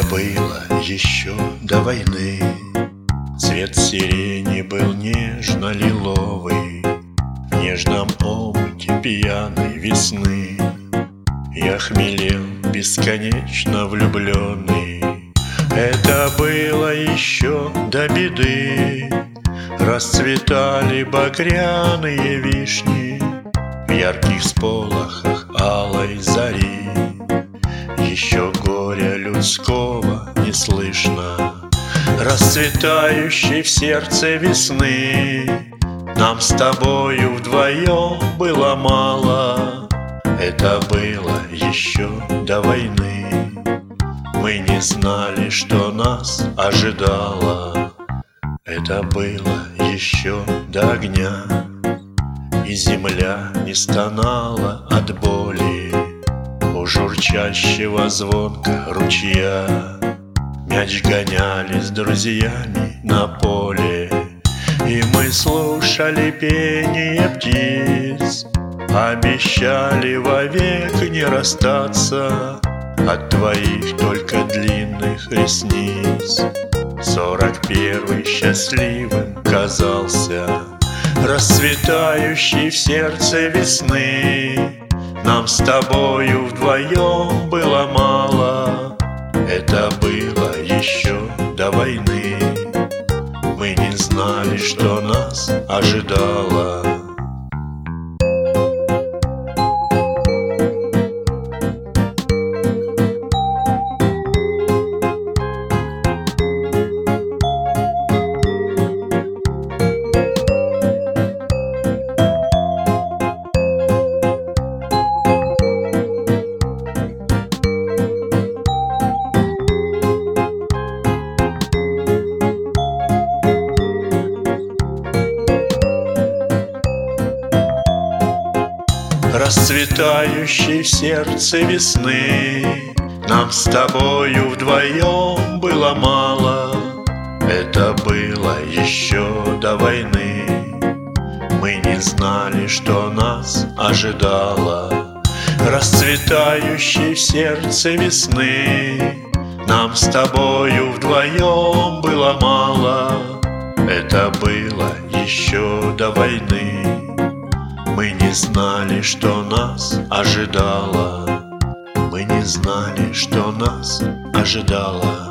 было еще до войны. Цвет сирени был нежно-лиловый, в нежном омуте пьяной весны. Я хмелел, бесконечно влюбленный. Это было еще до беды. Расцветали багряные вишни в ярких сполохах алой зари. Еще горя людского не слышно, расцветающей в сердце весны. Нам с тобою вдвоем было мало. Это было еще до войны. Мы не знали, что нас ожидало. Это было еще до огня. И земля не стонала от боли у журчащего звонка ручья. Мяч гоняли с друзьями на поле, и мы слушали пение птиц. Обещали вовек не расстаться от твоих только длинных ресниц. 41-й счастливым казался, расцветающий в сердце весны. Нам с тобою вдвоем было мало. Это было еще до войны. Мы не знали, что нас ожидало. Расцветающей в сердце весны. Нам с тобою вдвоем было мало. Это было еще до войны. Мы не знали, что нас ожидало. Расцветающей в сердце весны. Нам с тобою вдвоем было мало. Это было еще до войны. Мы не знали, что нас ожидало. Мы не знали, что нас ожидало.